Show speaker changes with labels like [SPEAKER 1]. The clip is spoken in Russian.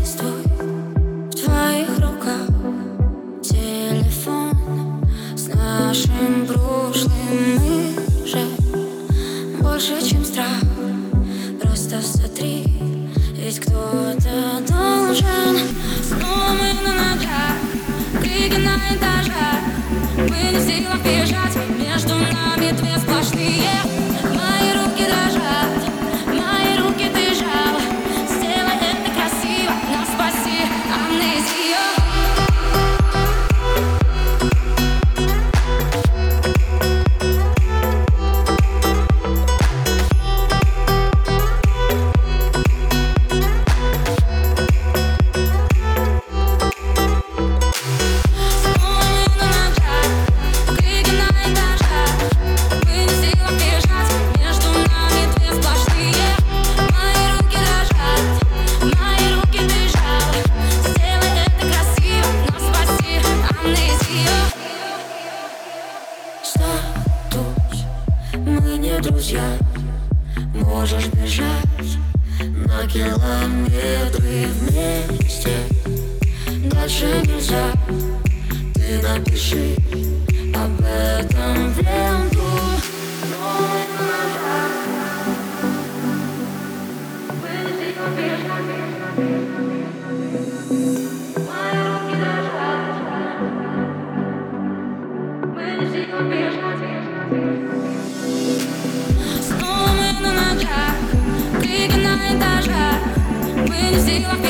[SPEAKER 1] действуй, в твоих руках телефон с нашим прошлым. Мы же больше, чем страх. Просто смотри, ведь кто-то должен. Снова мы на ногах, крики на этажах. Мы не в силах бежать, между нами две сплошные. Мои руки дрожат, мои руки ты жал. Сделай это красиво, но спаси амнезию. Мы не друзья, можешь бежать на километры вместе. Дальше нельзя, ты напиши об этом в ленту. Снова мы на ногах, крики на этажах. Мы не в силах